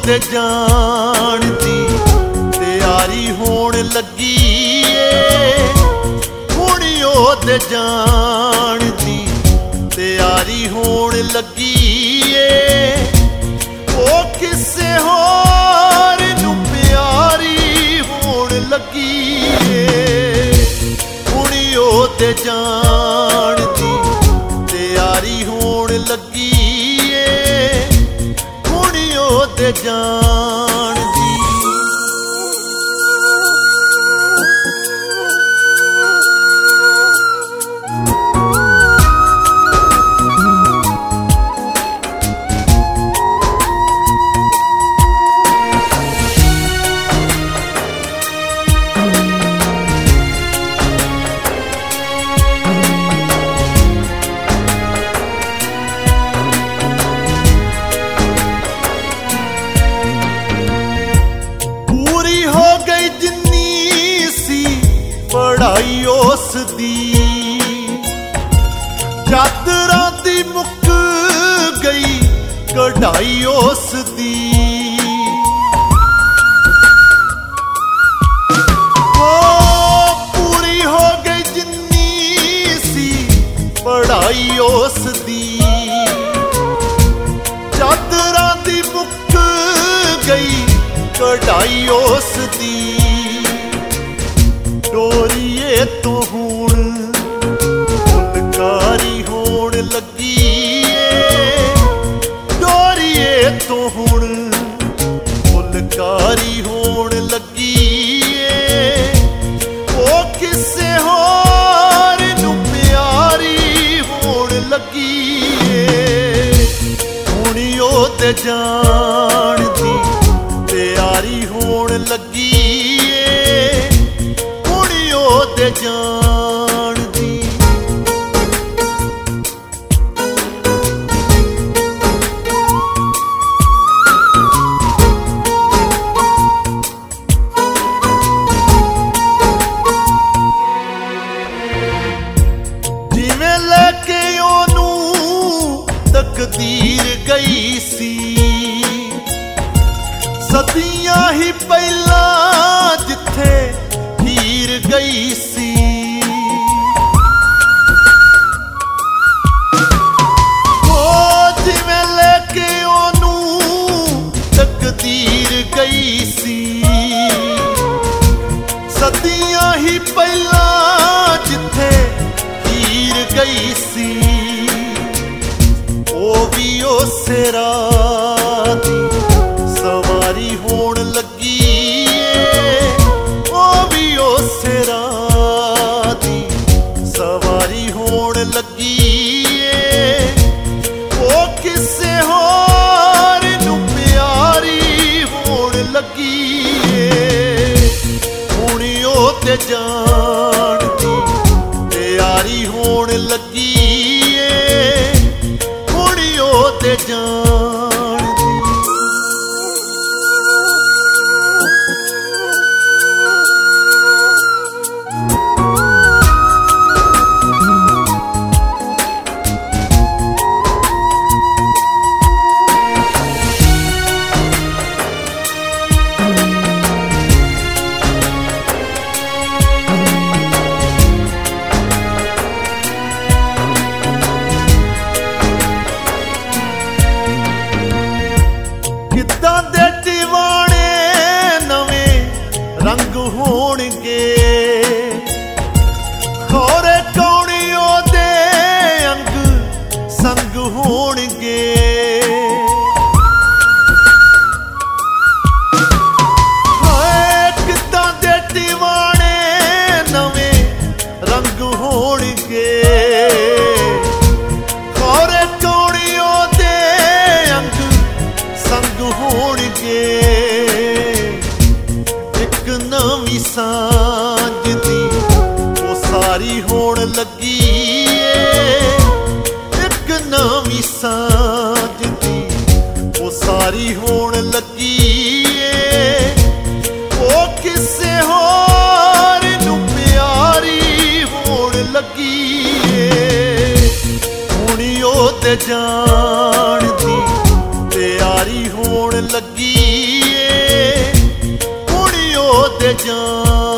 ते जान दी तैयारी होण लगी हुण ओहदे जान दी तैयारी होण लगी ओ किसे होर नूं प्यारी होण लगी हुण ओहदे जान दी तैयारी होण लगी हुण ओहदे जान दी। पढ़ाई उस दी चादरां दी मुक गई कढ़ाई उस दी पूरी हो गई जिन्नी सी पढ़ाई उस दी चादरां दी मुक गई कढ़ाई उस दी। डोरीए तो हुण फुलकारी होण लगी डोरीए तो हुण फुलकारी होण लगी ओ किसे होर नूं प्यारी होण लगी हुण ओहदे जान दी तैयारी होण लगी ओहदे जान दी। जिवें लेके ओनूं तकदीर गई सी सदियां ही पहला जिथे हीर गई सी जिवें लेके ओनूं तकदीर गई सी सदियां ही पहला जिथे हीर गई सी ओ भी उसे रात सवारी होण लगी उसे राती सवारी होण लगी ओ किसे होर नूं प्यारी होण लगी हुण ओहदे जान दी तैयारी होण लगी हुण ओहदे जान दी। किद्दां दे दीवाने नवें रंग होणगे खोरे कौणी ओहदे अंग संग होणगे किद्दां दे दीवाने नवें रंग होणगे खोरे कौणी ओहदे अंग संग होणगे एक नवीं सांझ दी ओ सारी होण लगी एक नवीं सांझ दी ओ सारी होण लगी ओ किसे होर नूं प्यारी होण लगी हुण ओहदे जान दी तैयारी होण लगी ते जान